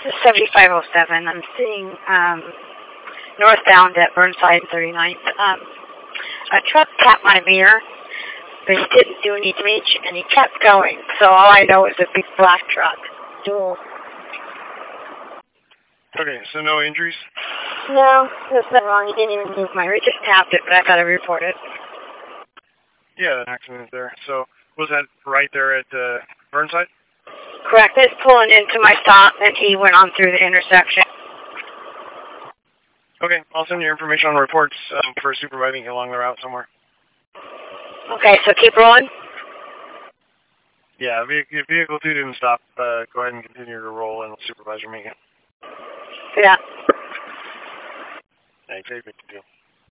This is 7507. I'm sitting northbound at Burnside and 39th. A truck tapped my mirror, but he didn't do any damage, and he kept going. So all I know is a big black truck. Dual. Okay, so no injuries? No, there's nothing wrong. He didn't even move my mirror. He just tapped it, but I got to report it. Yeah, an accident there. So was that right there at Burnside? Correct. It's pulling into my stop, and he went on through the intersection. Okay, I'll send you information on reports for supervising you along the route somewhere. Okay, so keep rolling? Yeah, if vehicle 2 didn't stop, go ahead and continue to roll, and the supervisor make it. Yeah. Thanks, 852.